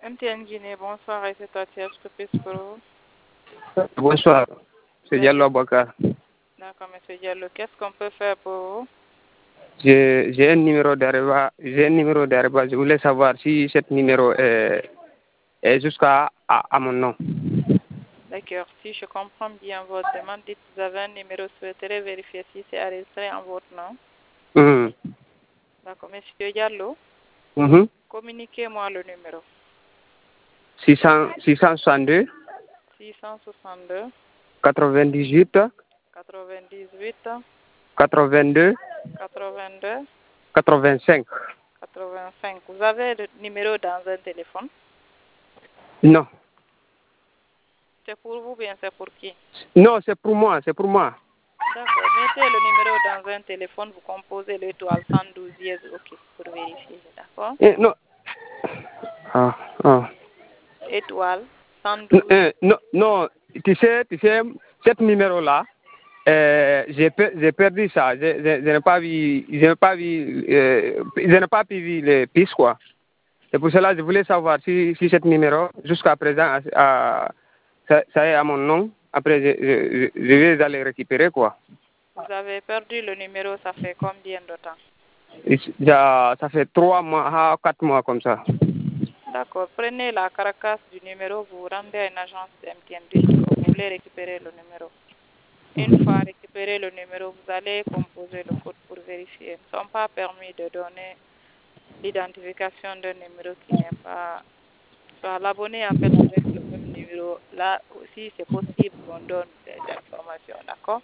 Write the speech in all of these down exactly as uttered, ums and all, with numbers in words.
M T N Guinée, bonsoir, et c'est toi, Thiers, que puis-je pour vous? Bonsoir, c'est Diallo Bakar. D'accord, monsieur Diallo, qu'est-ce qu'on peut faire pour vous? J'ai j'ai un numéro d'Areba, j'ai un numéro d'Areba. Je voulais savoir si ce numéro est, est jusqu'à à, à mon nom. D'accord, si je comprends bien votre demande, dites vous avez un numéro, souhaiterez vérifier si c'est enregistré en votre nom. Mmh. D'accord, monsieur Diallo, Mmh. communiquez-moi le numéro. six cent, six cent soixante-deux, six cent soixante-deux, quatre-vingt-dix-huit, quatre-vingt-dix-huit, quatre-vingt-deux, quatre-vingt-deux, quatre-vingt-cinq. quatre-vingt-cinq. Vous avez le numéro dans un téléphone? Non. C'est pour vous ou bien c'est pour qui? Non, c'est pour moi, c'est pour moi. D'accord, mettez le numéro dans un téléphone, vous composez l'étoile cent douze dièse, ok, pour vérifier, d'accord? Eh, non. Ah, ah. Étoile cent N- douze. eh, non, non, tu sais, tu sais, cet numéro-là, euh, j'ai per- j'ai perdu ça. Je, je, je n'ai pas vu, je n'ai pas vu, euh, je n'ai pas pu les pistes, quoi. C'est pour cela que je voulais savoir si, si ce numéro, jusqu'à présent, a- ça, ça est à mon nom. Après, je, je, je vais aller récupérer, quoi. Vous avez perdu le numéro, ça fait combien de temps? Et ça ça fait trois mois, ah, quatre mois comme ça. D'accord, prenez la carcasse du numéro, vous vous rendez à une agence de M T N, dites que vous voulez récupérer le numéro. Une fois récupéré le numéro, vous allez composer le code pour vérifier. Ils ne sont pas permis de donner l'identification d'un numéro qui n'est pas... Soit l'abonné appelle avec le même numéro. Là aussi, c'est possible qu'on donne des informations, d'accord?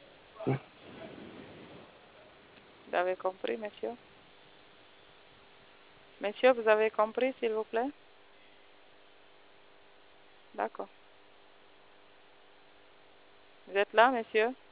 Vous avez compris, monsieur? Monsieur, vous avez compris, s'il vous plaît? D'accord. Vous êtes là, monsieur?